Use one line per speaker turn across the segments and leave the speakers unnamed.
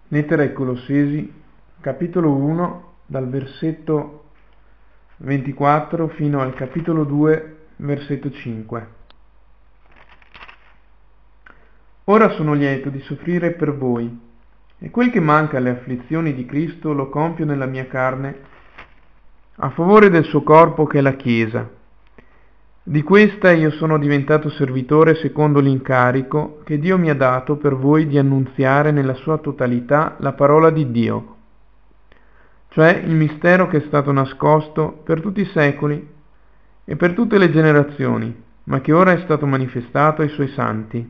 Lettera ai Colossesi, capitolo 1, dal versetto 24 fino al capitolo 2, versetto 5. Ora sono lieto di soffrire per voi, e quel che manca alle afflizioni di Cristo lo compio nella mia carne, a favore del suo corpo che è la Chiesa. Di questa io sono diventato servitore secondo l'incarico che Dio mi ha dato per voi di annunziare nella sua totalità la parola di Dio, cioè il mistero che è stato nascosto per tutti i secoli e per tutte le generazioni, ma che ora è stato manifestato ai suoi santi.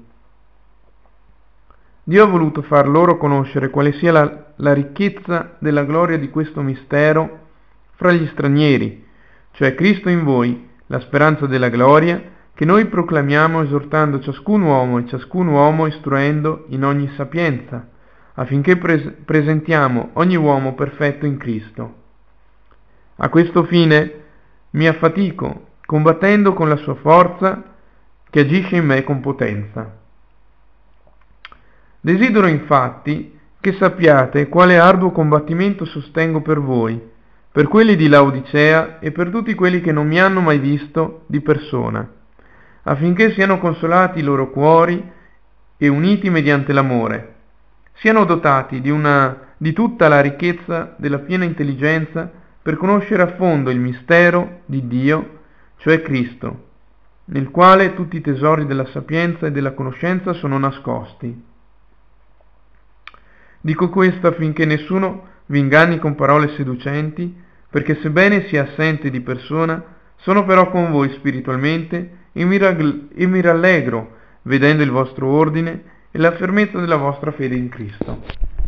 Dio ha voluto far loro conoscere quale sia la ricchezza della gloria di questo mistero fra gli stranieri, cioè Cristo in voi, la speranza della gloria, che noi proclamiamo esortando ciascun uomo istruendo in ogni sapienza, affinché presentiamo ogni uomo perfetto in Cristo. A questo fine mi affatico, combattendo con la sua forza che agisce in me con potenza. Desidero infatti che sappiate quale arduo combattimento sostengo per voi, per quelli di Laodicea e per tutti quelli che non mi hanno mai visto di persona, affinché siano consolati i loro cuori e uniti mediante l'amore, siano dotati di tutta la ricchezza della piena intelligenza per conoscere a fondo il mistero di Dio, cioè Cristo, nel quale tutti i tesori della sapienza e della conoscenza sono nascosti. Dico questo affinché nessuno vi inganni con parole seducenti, perché sebbene sia assente di persona, sono però con voi spiritualmente e mi rallegro vedendo il vostro ordine e la fermezza della vostra fede in Cristo.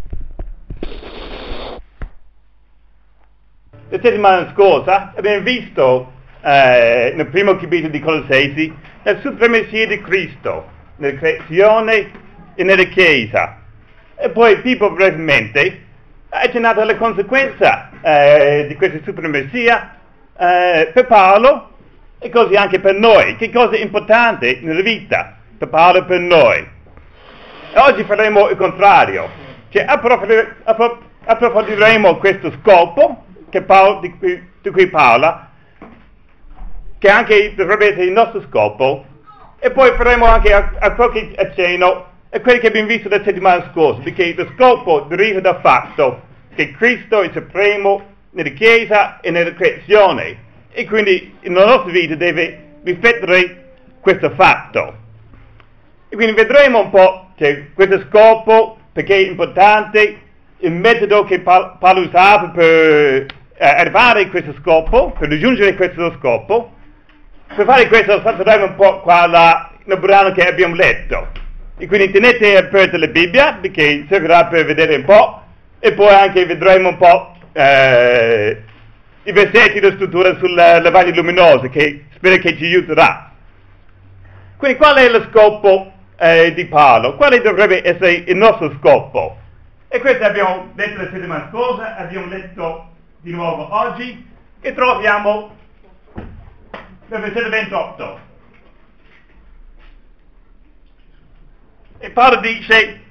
La settimana scorsa abbiamo visto nel primo capitolo di Colossesi la supremazia di Cristo nella creazione e nella Chiesa. E poi Pippo brevemente ha accennato alle conseguenze di questa supremazia per Paolo e così anche per noi. Che cosa è importante nella vita per Paolo e per noi. E oggi faremo il contrario, cioè approfondiremo questo scopo che di cui parla, che anche dovrebbe essere il nostro scopo, e poi faremo anche a qualche accenno a quelli che abbiamo visto la settimana scorsa, perché lo scopo deriva dal fatto che Cristo è supremo nella Chiesa e nella creazione, e quindi nella nostra vita deve riflettere questo fatto. E quindi vedremo un po' che questo scopo, perché è importante, il metodo che Paolo usava per arrivare a questo scopo, per raggiungere questo scopo. Per fare questo salteremo un po' qua nel brano che abbiamo letto. E quindi tenete aperta la Bibbia, perché servirà per vedere un po', e poi anche vedremo un po' i versetti della struttura sulla lavagna luminosa, che spero che ci aiuterà. Quindi qual è lo scopo di Paolo? Quale dovrebbe essere il nostro scopo? E questo abbiamo letto la settimana scorsa, abbiamo letto di nuovo oggi, e troviamo nel versetto 28. E Paolo dice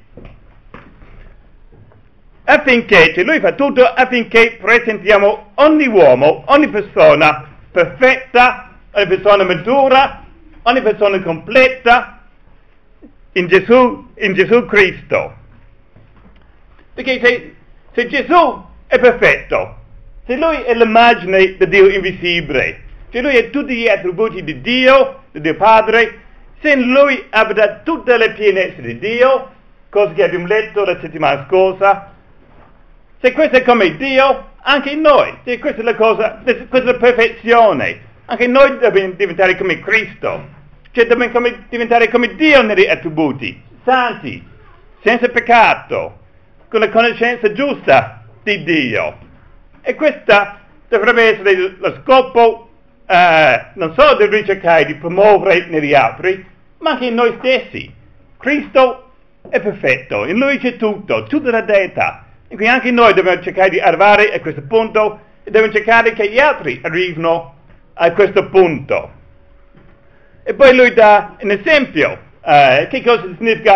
affinché, cioè lui fa tutto affinché presentiamo ogni uomo, ogni persona perfetta, ogni persona matura, ogni persona completa in Gesù Cristo. Perché se Gesù è perfetto, se lui è l'immagine di Dio invisibile, se lui ha tutti gli attributi di Dio Padre, se in lui abita tutta la pienezza di Dio, cosa che abbiamo letto la settimana scorsa, se questo è come Dio, anche noi, se questa è la cosa, questa è la perfezione, anche noi dobbiamo diventare come Cristo, cioè dobbiamo diventare come Dio negli attributi, santi, senza peccato, con la conoscenza giusta di Dio. E questa dovrebbe essere lo scopo non solo di ricercare di promuovere negli altri, ma anche in noi stessi. Cristo è perfetto, in lui c'è tutto, tutta la deità, e quindi anche noi dobbiamo cercare di arrivare a questo punto e dobbiamo cercare che gli altri arrivino a questo punto. E poi lui dà un esempio, che cosa significa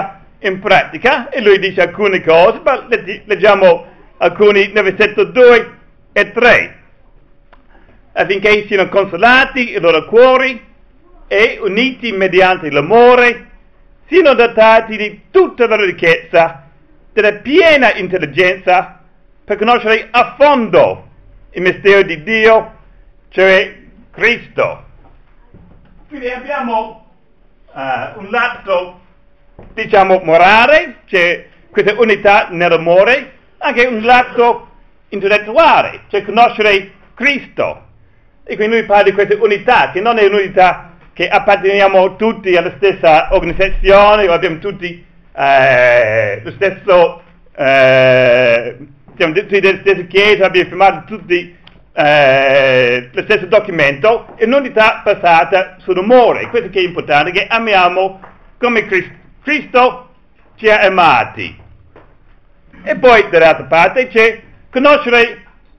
in pratica, e lui dice alcune cose, ma leggiamo alcuni nel versetto 2 e 3, affinché siano consolati i loro cuori e uniti mediante l'amore, siano dotati di tutta la ricchezza, della piena intelligenza, per conoscere a fondo il mistero di Dio, cioè Cristo. Quindi abbiamo un lato, diciamo, morale, cioè questa unità nell'amore, anche un lato intellettuale, cioè conoscere Cristo. E quindi lui parla di questa unità, che non è un'unità che apparteniamo tutti alla stessa organizzazione, o abbiamo tutti lo stesso, siamo tutti della stessa chiesa, abbiamo firmato tutti lo stesso documento, è un'unità basata sull'amore. Questo che è importante, che amiamo come Cristo ci ha amati. E poi dall'altra parte c'è conoscere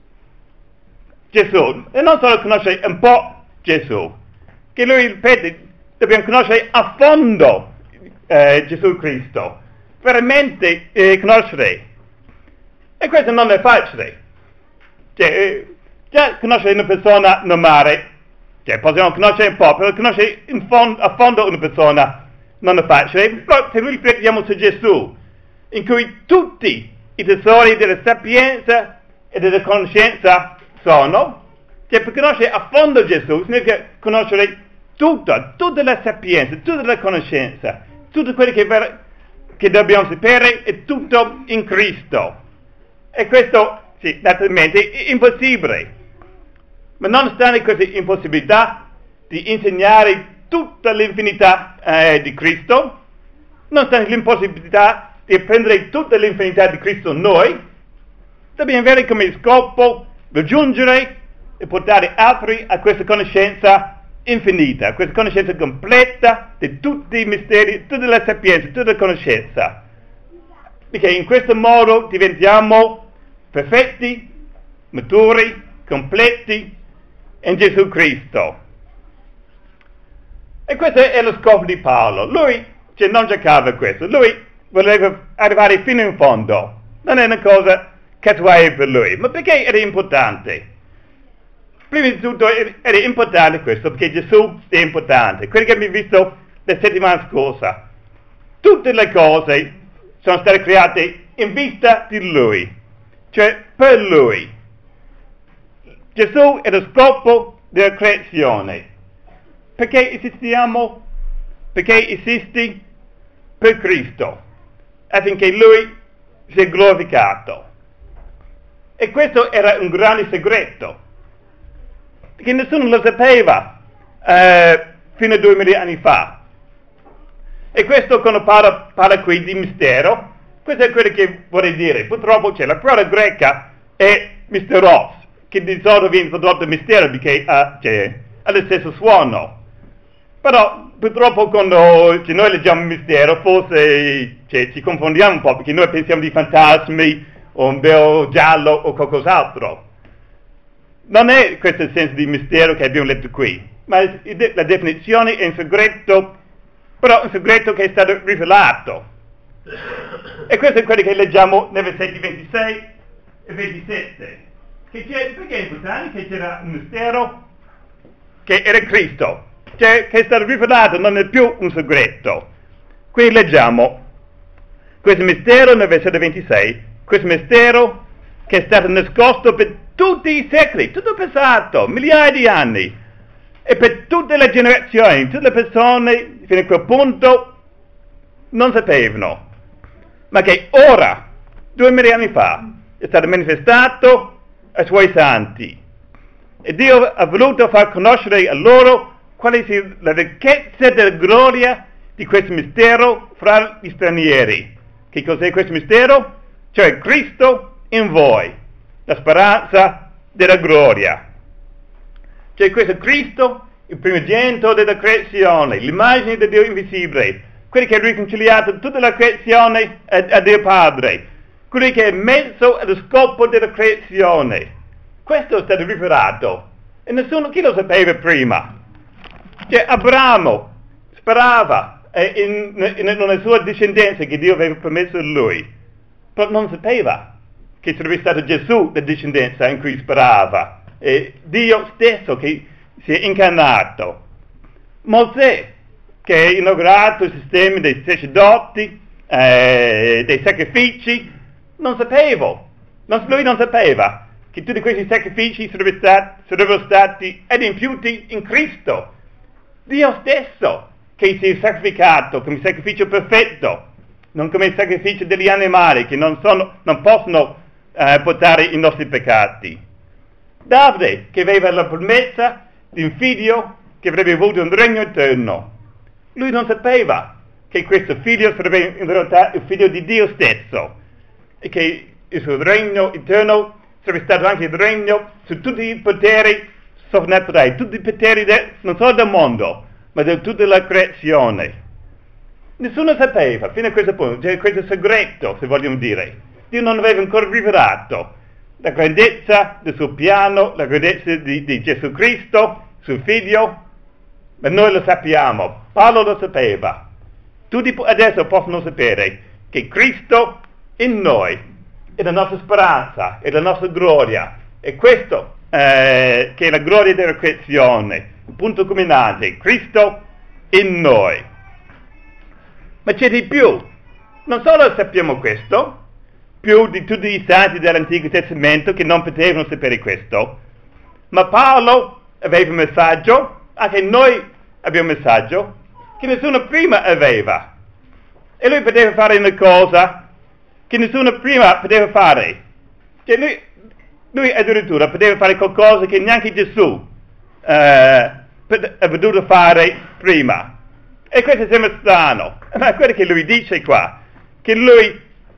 Gesù, e non solo conoscere un po' Gesù, che lui ripete, dobbiamo conoscere a fondo Gesù Cristo, veramente conoscere. E questo non è facile. Cioè, già conoscere una persona normale, cioè possiamo conoscere un po', però conoscere a fondo una persona non è facile. Però se noi riflettiamo su Gesù, in cui tutti i tesori della sapienza e della conoscenza sono, cioè per conoscere a fondo Gesù significa conoscere tutta la sapienza, tutta la conoscenza, tutto quello che dobbiamo sapere è tutto in Cristo. E questo, sì, naturalmente è impossibile. Ma nonostante questa impossibilità di insegnare tutta l'infinità di Cristo, nonostante l'impossibilità di apprendere tutta l'infinità di Cristo noi, dobbiamo avere come scopo raggiungere e portare altri a questa conoscenza infinita, a questa conoscenza completa di tutti i misteri, tutta la sapienza, tutta la conoscenza. Perché in questo modo diventiamo perfetti, maturi, completi in Gesù Cristo. E questo è lo scopo di Paolo. Lui non giocava questo, lui voleva arrivare fino in fondo. Non è una cosa casuale per lui, ma perché era importante? Prima di tutto era importante questo, perché Gesù è importante. Quello che abbiamo visto la settimana scorsa, tutte le cose sono state create in vista di Lui, cioè per Lui. Gesù è lo scopo della creazione. Perché esistiamo? Perché esisti? Per Cristo, affinché Lui sia glorificato. E questo era un grande segreto, perché nessuno lo sapeva fino a 2000 anni fa. E questo, quando parla qui di mistero, questo è quello che vorrei dire. Purtroppo la parola greca è misteros, che di solito viene tradotto mistero perché ha lo stesso suono. Però purtroppo quando noi leggiamo mistero forse ci confondiamo un po', perché noi pensiamo di fantasmi o un velo giallo o qualcos'altro. Non è questo il senso di mistero che abbiamo letto qui, ma la definizione è un segreto, però un segreto che è stato rivelato. E questo è quello che leggiamo nei versetti 26 e 27. Perché è importante che c'era un mistero che era Cristo, che è stato rivelato, non è più un segreto. Qui leggiamo questo mistero nel versetto 26, questo mistero che è stato nascosto per tutti i secoli, tutto il passato, migliaia di anni, e per tutte le generazioni, tutte le persone fino a quel punto non sapevano, ma che ora, 2000 anni fa, è stato manifestato ai suoi santi. E Dio ha voluto far conoscere a loro quale sia la ricchezza della gloria di questo mistero fra gli stranieri. Che cos'è questo mistero? Cioè Cristo in voi, la speranza della gloria. Cioè questo Cristo, il primogenito della creazione, l'immagine di Dio invisibile, quello che ha riconciliato tutta la creazione a Dio Padre, quello che è messo allo scopo della creazione. Questo è stato rivelato e nessuno chi lo sapeva prima. Cioè Abramo sperava in una sua discendenza che Dio aveva promesso a lui, però non sapeva che sarebbe stato Gesù la discendenza in cui sperava, Dio stesso che si è incarnato. Mosè, che ha inaugurato il sistema dei sacerdoti, dei sacrifici, lui non sapeva che tutti questi sacrifici sarebbero stati adempiuti in Cristo, Dio stesso che si è sacrificato come sacrificio perfetto, non come sacrificio degli animali che non possono portare i nostri peccati. Davide, che aveva la promessa di un figlio che avrebbe avuto un regno eterno, lui non sapeva che questo figlio sarebbe in realtà il figlio di Dio stesso e che il suo regno eterno sarebbe stato anche il regno su tutti i poteri sovrannaturali, tutti i poteri non solo del mondo, ma di tutta la creazione. Nessuno sapeva, fino a questo punto, c'era questo segreto, se vogliamo dire. Dio non aveva ancora rivelato la grandezza del suo piano, la grandezza di Gesù Cristo, suo figlio, ma noi lo sappiamo, Paolo lo sapeva. Tutti adesso possono sapere che Cristo in noi è la nostra speranza, è la nostra gloria, e questo che è la gloria della creazione, il punto culminante, Cristo in noi. Ma c'è di più, non solo sappiamo questo, più di tutti i santi dell'Antico Testamento che non potevano sapere questo, ma Paolo aveva un messaggio, anche noi abbiamo un messaggio, che nessuno prima aveva, e lui poteva fare una cosa che nessuno prima poteva fare, cioè lui addirittura poteva fare qualcosa che neanche Gesù ha potuto fare prima. E questo sembra strano, ma quello che lui dice qua, che lui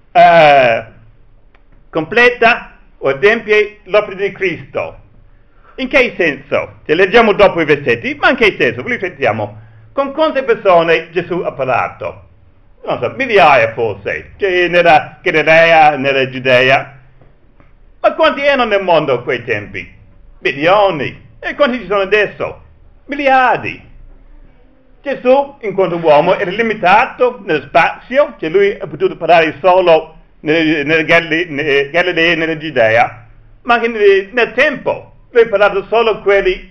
completa o adempie l'opera di Cristo. In che senso? Se leggiamo dopo i versetti, ma in che senso? Riflettiamo. Con quante persone Gesù ha parlato? Non so, migliaia forse, cioè nella Galilea, nella Giudea. Ma quanti erano nel mondo a quei tempi? Milioni. E quanti ci sono adesso? Miliardi. Gesù, in quanto uomo, era limitato nello spazio, cioè lui ha potuto parlare solo nella Galilea e nella Giudea, ma anche nel tempo. Lui ha parlato solo quelli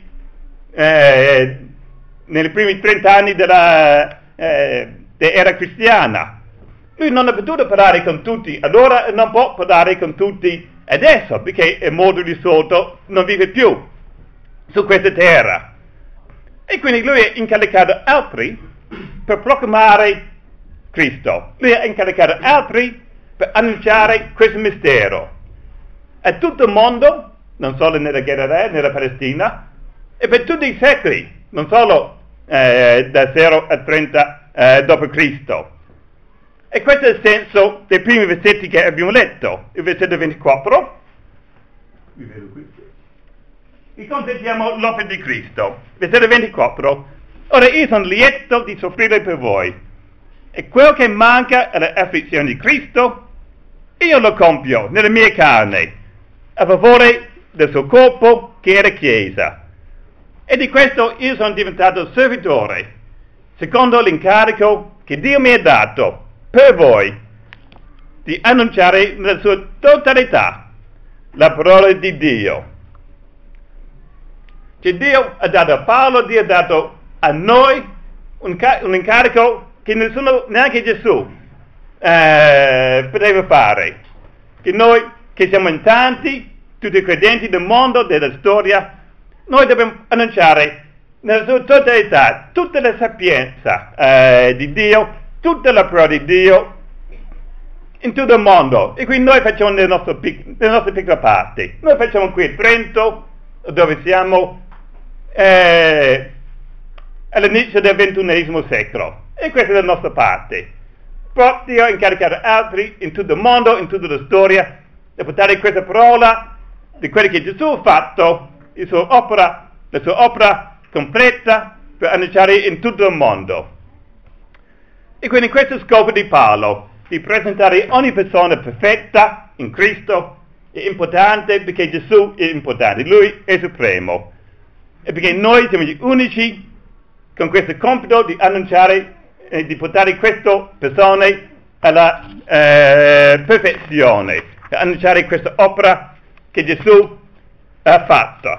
nei primi 30 anni dell'era cristiana. Lui non ha potuto parlare con tutti, allora non può parlare con tutti adesso, perché è molto risolto, non vive più su questa terra. E quindi lui ha incaricato altri per proclamare Cristo. Lui ha incaricato altri per annunciare questo mistero a tutto il mondo, non solo nella Galilea, nella Palestina, e per tutti i secoli, non solo da 0 a 30 dopo Cristo. E questo è il senso dei primi versetti che abbiamo letto. Il versetto 24, vi vedo qui, vi contempliamo l'opera di Cristo. Versetto 24, ora io sono lieto di soffrire per voi, e quel che manca alle afflizioni di Cristo, io lo compio nella mia carne, a favore del suo corpo che è la Chiesa. E di questo io sono diventato servitore, secondo l'incarico che Dio mi ha dato per voi, di annunciare nella sua totalità la parola di Dio. Cioè Dio ha dato a Paolo, Dio ha dato a noi un incarico che nessuno, neanche Gesù, poteva fare. Che noi, che siamo in tanti, tutti i credenti del mondo, della storia, noi dobbiamo annunciare nella sua totalità tutta la sapienza di Dio, tutta la parola di Dio in tutto il mondo. E quindi noi facciamo la nostra piccola parte. Noi facciamo qui a Trento, dove siamo all'inizio del XXI secolo, e questa è la nostra parte. Poi Dio ha incaricato altri in tutto il mondo, in tutta la storia, di portare questa parola di quello che Gesù ha fatto, la sua opera completa, per annunciare in tutto il mondo. E quindi questo è lo scopo di Paolo, di presentare ogni persona perfetta in Cristo, è importante perché Gesù è importante, Lui è supremo, e perché noi siamo gli unici con questo compito di annunciare di portare queste persone alla perfezione, annunciare questa opera che Gesù ha fatto.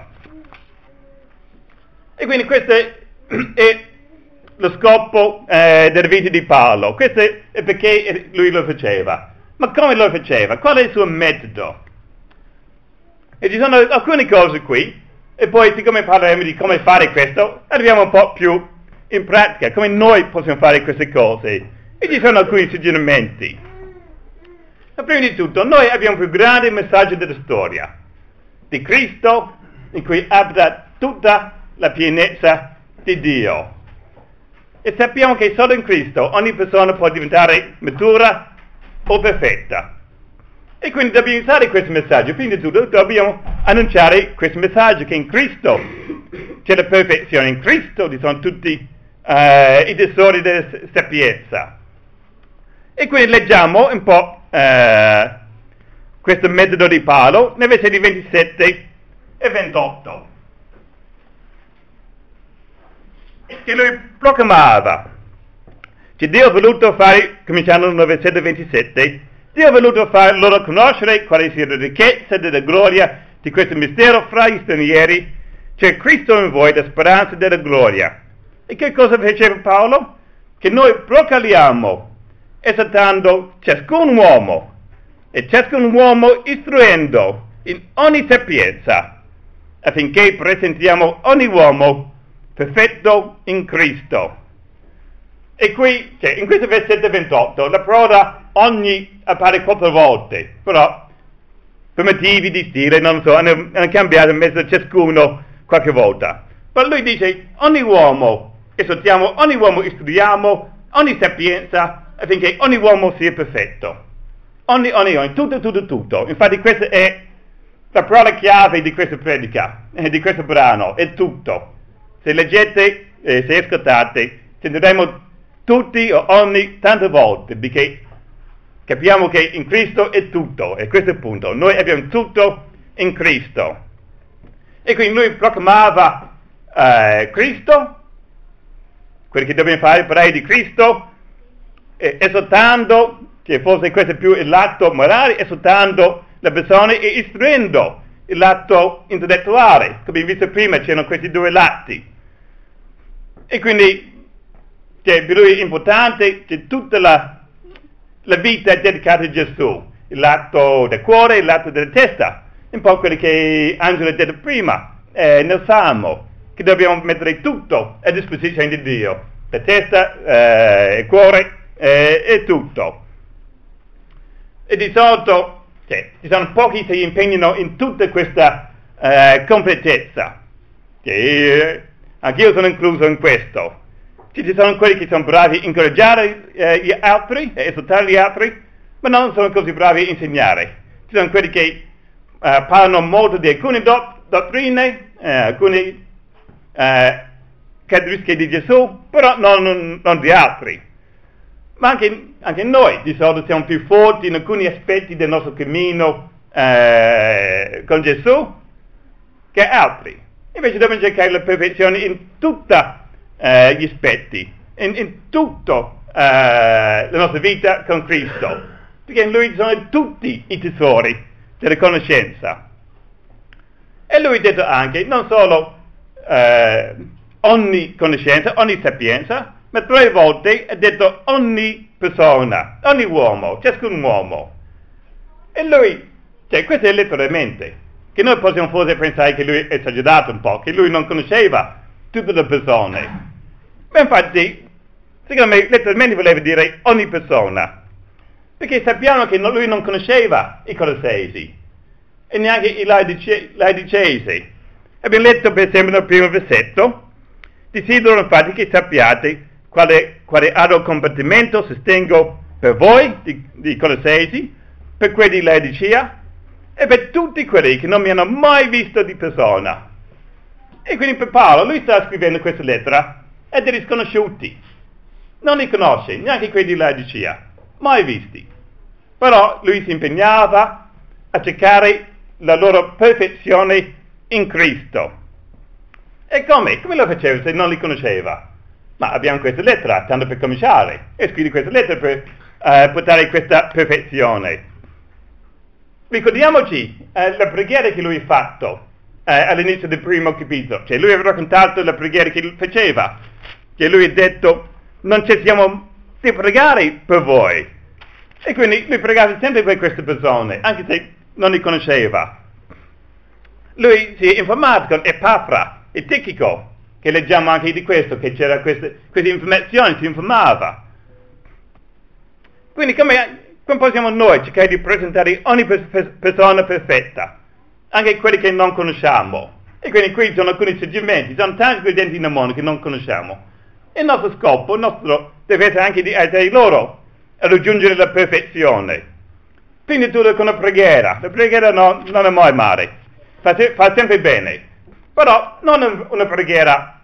E quindi questo è lo scopo della vita di Paolo, questo è perché lui lo faceva. Ma come lo faceva? Qual è il suo metodo? E ci sono alcune cose qui, e poi siccome parleremo di come fare questo, arriviamo un po' più in pratica, come noi possiamo fare queste cose. E ci sono alcuni suggerimenti. Ma prima di tutto, noi abbiamo il più grande messaggio della storia, di Cristo, in cui abita tutta la pienezza di Dio. E sappiamo che solo in Cristo ogni persona può diventare matura o perfetta. E quindi dobbiamo usare questo messaggio. Prima di tutto dobbiamo annunciare questo messaggio, che in Cristo c'è la perfezione, in Cristo ci sono tutti i tesori della sapienza. E quindi leggiamo un po' questo metodo di Paolo nei versetti 27 e 28. Che lui proclamava, che Dio ha voluto fare, cominciando nel versetto 27, Dio ha voluto far loro conoscere quale sia la ricchezza della gloria di questo mistero fra gli stranieri, cioè Cristo in voi, la speranza della gloria. E che cosa faceva Paolo? Che noi proclamiamo, esaltando ciascun uomo, e ciascun uomo istruendo in ogni sapienza, affinché presentiamo ogni uomo perfetto in Cristo. E qui, cioè, in questo versetto 28, la parola ogni appare 4 volte, però per motivi di stile, non so, hanno cambiato in mezzo a ciascuno qualche volta. Ma lui dice, ogni uomo, esortiamo, ogni uomo istruiamo, ogni sapienza, affinché ogni uomo sia perfetto. Ogni, tutto. Infatti questa è la parola chiave di questa predica, di questo brano, è tutto. Se leggete, se ascoltate, sentiremo tutti o ogni tante volte, perché capiamo che in Cristo è tutto, e questo è il punto. Noi abbiamo tutto in Cristo. E quindi lui proclamava Cristo, quello che dobbiamo fare, parlare di Cristo, esortando, che forse questo è più il lato morale, esortando le persone e istruendo il lato intellettuale. Come abbiamo visto prima, c'erano questi 2 lati. E quindi per lui è importante che tutta la vita è dedicata a Gesù, il lato del cuore, il lato della testa, un po' quello che Angelo ha detto prima nel Salmo, che dobbiamo mettere tutto a disposizione di Dio, la testa, il cuore e tutto. E di solito ci sono pochi che si impegnano in tutta questa completezza, che anch'io sono incluso in questo. Ci sono quelli che sono bravi a incoraggiare gli altri, a esortare gli altri, ma non sono così bravi a insegnare. Ci sono quelli che parlano molto di alcune dottrine, alcune caratteristiche di Gesù, però non di altri. Ma anche noi di solito siamo più forti in alcuni aspetti del nostro cammino con Gesù che altri. Invece dobbiamo cercare la perfezione in tutti gli aspetti, in tutta la nostra vita con Cristo, perché in Lui sono tutti i tesori della conoscenza. E Lui ha detto anche, non solo ogni conoscenza, ogni sapienza, ma 3 volte ha detto ogni persona, ogni uomo, ciascun uomo. E lui, questo è letteralmente, che noi possiamo forse pensare che lui è esagerato un po', che lui non conosceva tutte le persone. Ma infatti, secondo me, letteralmente voleva dire ogni persona, perché sappiamo che lui non conosceva i Colossesi, e neanche i Laodicesi. Abbiamo letto per esempio nel primo versetto, desidero infatti che sappiate quale arduo combattimento sostengo per voi, di Colossesi, per quelli di Laodicea, e per tutti quelli che non mi hanno mai visto di persona. E quindi per Paolo, lui sta scrivendo questa lettera a dei risconosciuti. Non li conosce, neanche quelli di Laodicea, mai visti. Però lui si impegnava a cercare la loro perfezione in Cristo. E come? Come lo faceva se non li conosceva? Ma abbiamo questa lettera, tanto per cominciare, e scrivi questa lettera per portare questa perfezione. Ricordiamoci la preghiera che lui ha fatto all'inizio del primo capitolo. Cioè lui aveva raccontato la preghiera che faceva, che lui ha detto non cessiamo di pregare per voi. E quindi lui pregava sempre per queste persone, anche se non li conosceva. Lui si è informato con Epafra e Tichico, che leggiamo anche di questo, che c'era queste informazioni, si informava. Quindi come possiamo noi cercare di presentare ogni persona perfetta, anche quelli che non conosciamo? E quindi qui sono alcuni suggerimenti, ci sono tanti credenti nel mondo che non conosciamo. E il nostro scopo, il nostro deve essere anche di aiutare loro a raggiungere la perfezione. Prima di tutto con la preghiera non è mai male, fa sempre bene, però non una preghiera,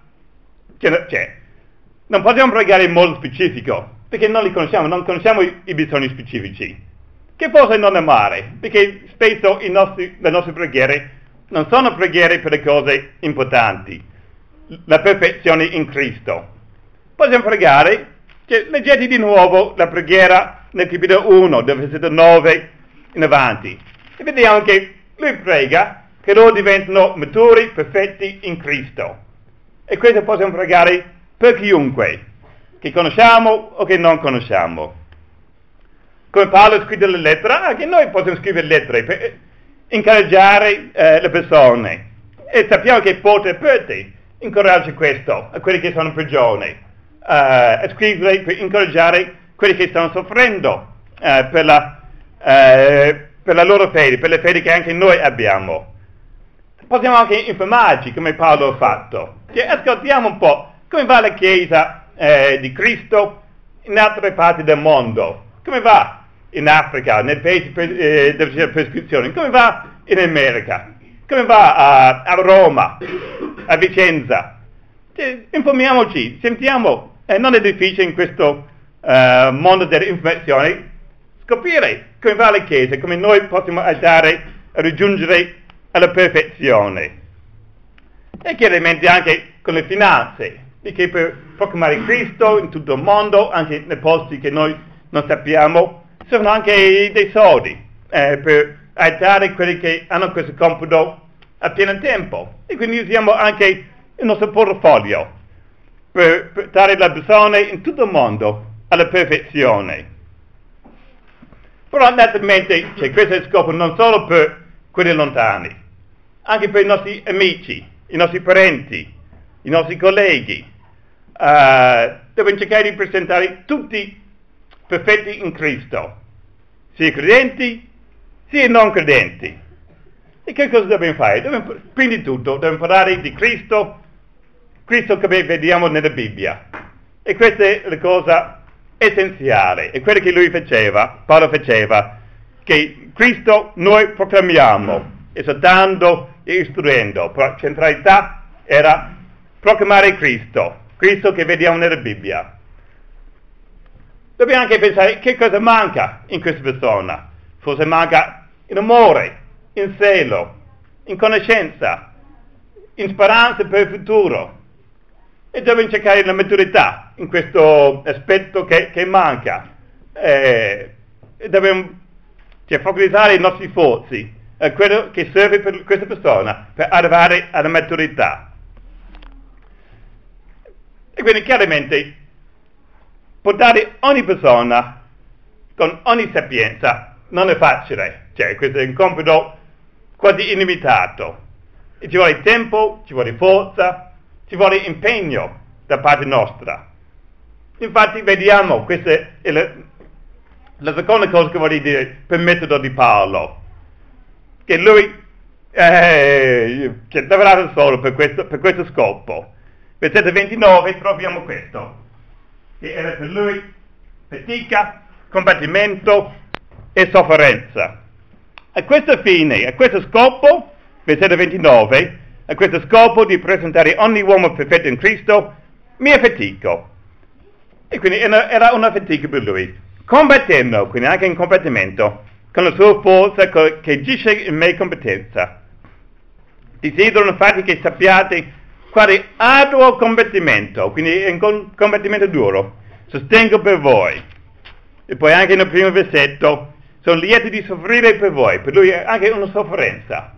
non possiamo pregare in modo specifico, perché non li conosciamo, non conosciamo i bisogni specifici, che forse non è male, perché spesso le nostre preghiere non sono preghiere per le cose importanti, la perfezione in Cristo. Possiamo pregare, leggete di nuovo la preghiera nel capitolo 1, dal versetto 9 in avanti, e vediamo che lui prega che loro diventino maturi, perfetti in Cristo. E questo possiamo pregare per chiunque, che conosciamo o che non conosciamo. Come Paolo ha scritto la lettera, anche noi possiamo scrivere lettere per incoraggiare le persone. E sappiamo che Porta Aperte incoraggia questo a quelli che sono in prigione, a scrivere per incoraggiare quelli che stanno soffrendo per la loro fede, per le fedi che anche noi abbiamo. Possiamo anche informarci, come Paolo ha fatto, che ascoltiamo un po' come va la Chiesa di Cristo in altre parti del mondo, come va in Africa, nei paesi dove c'è persecuzione, come va in America, come va a Roma, a Vicenza. Informiamoci, sentiamo, non è difficile in questo mondo dell'informazione scoprire come va la Chiesa, come noi possiamo aiutare a raggiungere alla perfezione. E chiaramente anche con le finanze, perché per proclamare Cristo in tutto il mondo, anche nei posti che noi non sappiamo, servono anche dei soldi per aiutare quelli che hanno questo compito a pieno tempo. E quindi usiamo anche il nostro portafoglio per portare le persone in tutto il mondo alla perfezione. Però naturalmente questo è il scopo non solo per quelli lontani, anche per i nostri amici, i nostri parenti, i nostri colleghi. Dobbiamo cercare di presentare tutti perfetti in Cristo, sia credenti sia non credenti. E che cosa dobbiamo fare? Prima di tutto dobbiamo parlare di Cristo come vediamo nella Bibbia. E questa è la cosa essenziale, è quello che Paolo faceva, che Cristo noi proclamiamo, esortando e istruendo. Però la centralità era proclamare Cristo che vediamo nella Bibbia. Dobbiamo anche pensare che cosa manca in questa persona. Forse manca in amore, in zelo, in conoscenza, in speranza per il futuro. E dobbiamo cercare la maturità in questo aspetto che manca. Dobbiamo focalizzare i nostri sforzi a quello che serve per questa persona per arrivare alla maturità. E quindi chiaramente portare ogni persona con ogni sapienza non è facile, questo è un compito quasi illimitato. E ci vuole tempo, ci vuole forza, ci vuole impegno da parte nostra. Infatti vediamo, questa è la seconda cosa che voglio dire per metodo di Paolo, che lui lavorava solo per questo scopo. Versetto 29 troviamo questo, che era per lui fatica, combattimento e sofferenza. A questo fine, a questo scopo, versetto 29, a questo scopo di presentare ogni uomo perfetto in Cristo, mi affatico. E quindi era una fatica per lui. Combattendo, quindi anche in combattimento, con la sua forza che agisce in me competenza. Desidero infatti che sappiate quale arduo combattimento, quindi è un combattimento duro, sostengo per voi. E poi anche nel primo versetto, sono lieto di soffrire per voi, per lui è anche una sofferenza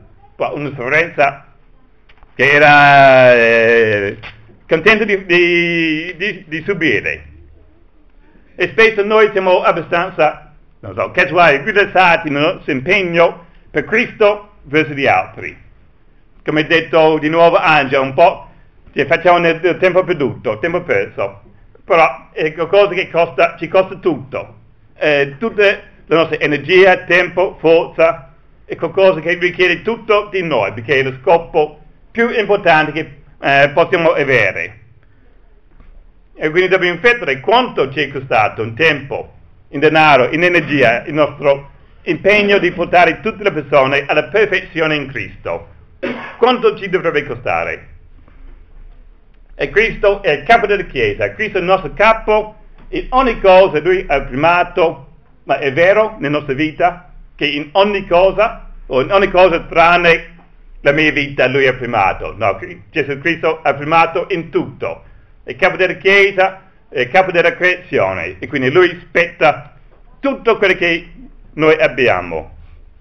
che era contento di subire. E spesso noi siamo abbastanza, casuali, rilassati nel nostro impegno per Cristo verso gli altri. Come detto di nuovo Angelo, un po' ci facciamo nel tempo perduto, tempo perso, però è qualcosa che ci costa tutto, tutta la nostra energia, tempo, forza, è qualcosa che richiede tutto di noi, perché è lo scopo più importante che possiamo avere. E quindi dobbiamo riflettere quanto ci è costato in tempo, in denaro, in energia, il nostro impegno di portare tutte le persone alla perfezione in Cristo. Quanto ci dovrebbe costare? E Cristo è il capo della Chiesa, Cristo è il nostro capo, in ogni cosa lui ha primato, ma è vero nella nostra vita che in ogni cosa, o in ogni cosa tranne la mia vita lui ha primato? No, Gesù Cristo ha primato in tutto, è il capo della Chiesa, è il capo della creazione, e quindi lui spetta tutto quello che noi abbiamo.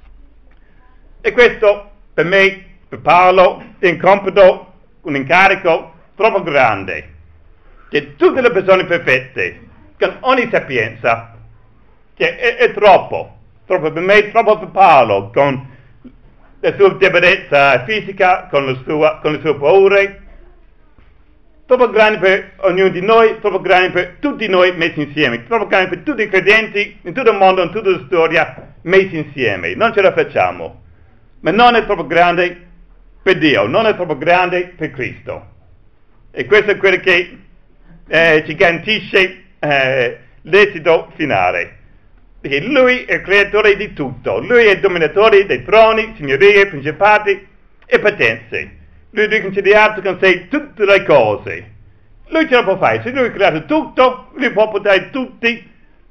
E questo per me, per Paolo, è un compito, un incarico troppo grande, che tutte le persone perfette, con ogni sapienza, che è troppo per me, troppo per Paolo, con la sua debolezza fisica, con le sue paure, troppo grande per ognuno di noi, troppo grande per tutti noi messi insieme, troppo grande per tutti i credenti in tutto il mondo, in tutta la storia, messi insieme. Non ce la facciamo, ma non è troppo grande per Dio, non è troppo grande per Cristo. E questo è quello che ci garantisce l'esito finale. Perché lui è il creatore di tutto, lui è il dominatore dei troni, signorie, principati e potenze. Lui ha riconciliato con sé tutte le cose. Lui ce la può fare, se lui ha creato tutto, lui può portare tutti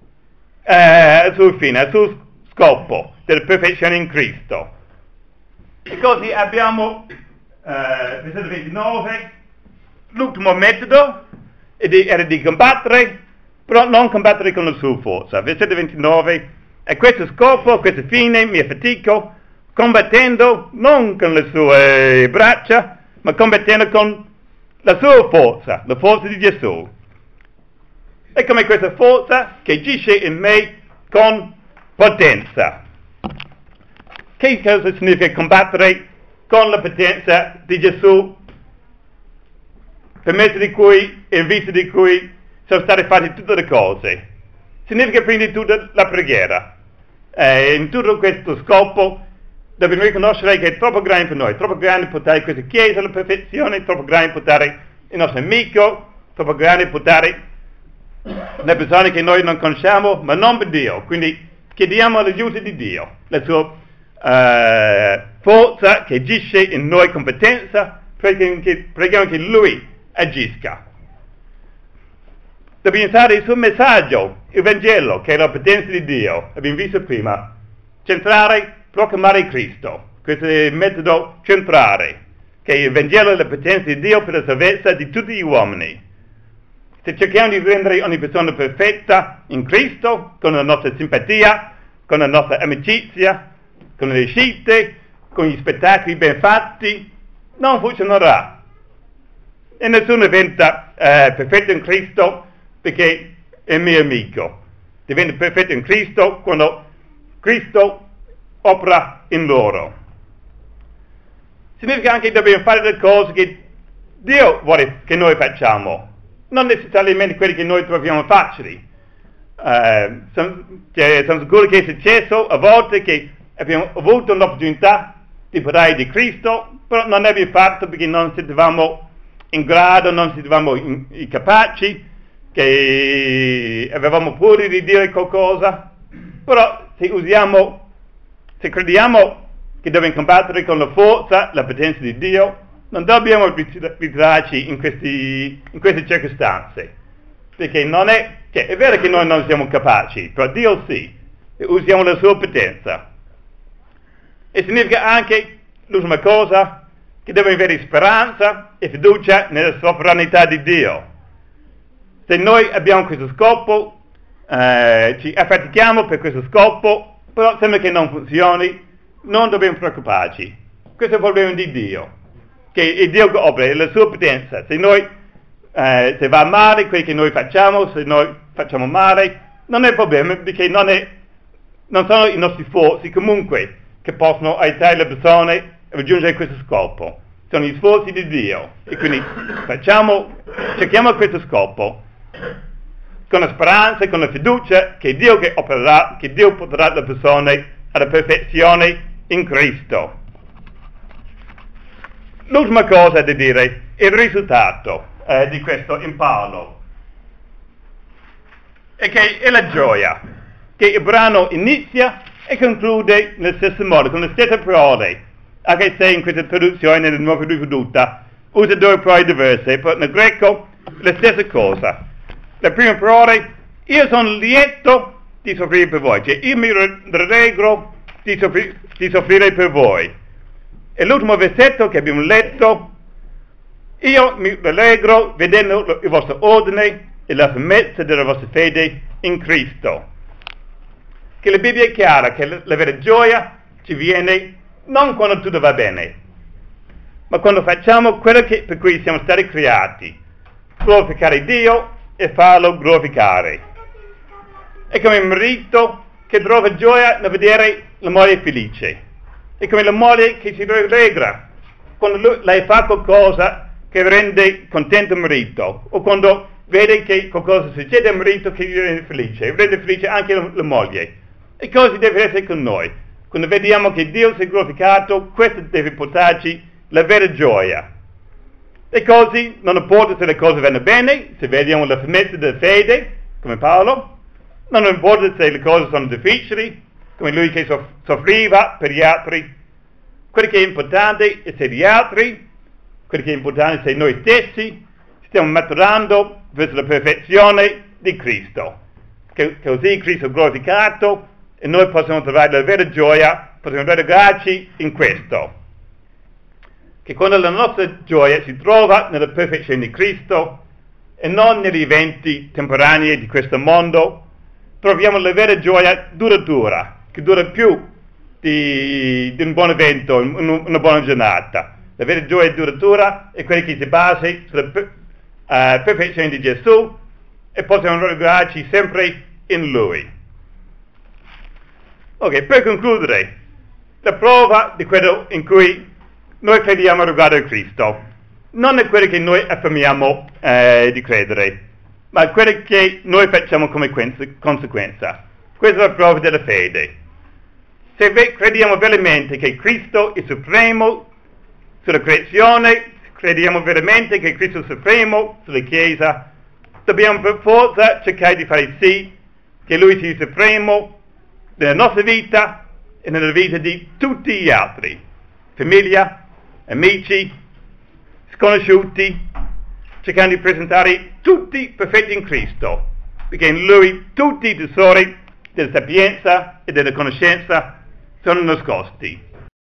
al suo fine, al suo scopo della perfezione in Cristo. E così abbiamo, versetto 29, l'ultimo metodo era di combattere, però non combattere con la sua forza. Versetto 29, a questo scopo, a questo fine mi affatico, combattendo non con le sue braccia, ma combattendo con la sua forza, la forza di Gesù. E come questa forza che agisce in me con potenza. Che cosa significa combattere con la potenza di Gesù, per mezzo di cui, in vista di cui sono state fatte tutte le cose? Significa prima di tutto la preghiera. In tutto questo scopo dobbiamo riconoscere che è troppo grande per noi, troppo grande portare questa Chiesa alla perfezione, troppo grande portare il nostro amico, troppo grande portare le persone che noi non conosciamo, ma non per Dio. Quindi chiediamo l'aiuto di Dio, la sua forza che agisce in noi con potenza, preghiamo che Lui agisca. Dobbiamo usare il suo messaggio, il Vangelo, che è la potenza di Dio, abbiamo visto prima, centrare, proclamare Cristo. Questo è il metodo centrale, che il Vangelo è la potenza di Dio per la salvezza di tutti gli uomini. Se cerchiamo di rendere ogni persona perfetta in Cristo, con la nostra simpatia, con la nostra amicizia, con le scelte, con gli spettacoli ben fatti, non funzionerà. E nessuno diventa perfetto in Cristo perché è mio amico. Diventa perfetto in Cristo quando Cristo opera in loro. Significa anche che dobbiamo fare le cose che Dio vuole che noi facciamo, non necessariamente quelle che noi troviamo facili. Sono sicuro che è successo a volte che abbiamo avuto l'opportunità di parlare di Cristo, però non l'abbiamo fatto perché non sentivamo in grado, non sentivamo capaci, che avevamo paura di dire qualcosa. Però se crediamo che dobbiamo combattere con la forza, la potenza di Dio, non dobbiamo ritirarci in queste circostanze, perché non è vero che noi non siamo capaci, però Dio sì, e usiamo la sua potenza. E significa anche, l'ultima cosa, che devono avere speranza e fiducia nella sovranità di Dio. Se noi abbiamo questo scopo, ci affatichiamo per questo scopo, però sembra che non funzioni, non dobbiamo preoccuparci. Questo è il problema di Dio, che il Dio che opera, è la sua potenza. Se va male quello che noi facciamo, se noi facciamo male, non è problema, perché non sono i nostri sforzi comunque che possono aiutare le persone a raggiungere questo scopo. Sono gli sforzi di Dio. E quindi cerchiamo questo scopo con la speranza e con la fiducia che Dio che opererà, che Dio porterà le persone alla perfezione in Cristo. L'ultima cosa da dire è il risultato di questo in Paolo, e che è la gioia, che il brano inizia e conclude nel stesso modo, con le stesse parole, anche se in questa traduzione nella nuova riveduta usa due parole diverse, però nel greco la stessa cosa. La prima parola, io sono lieto di soffrire per voi, cioè io mi rallegro di soffrire per voi. E l'ultimo versetto che abbiamo letto, io mi rallegro vedendo il vostro ordine e la fermezza della vostra fede in Cristo. Che la Bibbia è chiara, che la vera gioia ci viene non quando tutto va bene, ma quando facciamo quello per cui siamo stati creati, glorificare Dio e farlo glorificare. È come il marito che trova gioia nel vedere la moglie felice, è come la moglie che si rallegra quando lei fa qualcosa che rende contento il marito, o quando vede che qualcosa succede al marito che gli rende felice anche la moglie. E così deve essere con noi. Quando vediamo che Dio si è glorificato, questo deve portarci la vera gioia. E così non importa se le cose vanno bene, se vediamo la fermezza della fede, come Paolo, non importa se le cose sono difficili, come lui che soffriva per gli altri. Quello che è importante è se gli altri, quello che è importante è se noi stessi stiamo maturando verso la perfezione di Cristo. Così Cristo è glorificato e noi possiamo trovare la vera gioia, possiamo rallegrarci in questo. Che quando la nostra gioia si trova nella perfezione di Cristo e non negli eventi temporanei di questo mondo, troviamo la vera gioia duratura, che dura più di un buon evento, una buona giornata. La vera gioia duratura è quella che si basa sulla perfezione di Gesù e possiamo rallegrarci sempre in Lui. Ok, per concludere, la prova di quello in cui noi crediamo riguardo a Cristo non è quello che noi affermiamo di credere, ma è quello che noi facciamo come conseguenza. Questa è la prova della fede. Se crediamo veramente che Cristo è supremo sulla creazione, crediamo veramente che Cristo è supremo sulla Chiesa, dobbiamo per forza cercare di fare sì che Lui sia supremo nella nostra vita e nella vita di tutti gli altri, famiglia, amici, sconosciuti, cercando di presentare tutti perfetti in Cristo, perché in Lui tutti i tesori della sapienza e della conoscenza sono nascosti.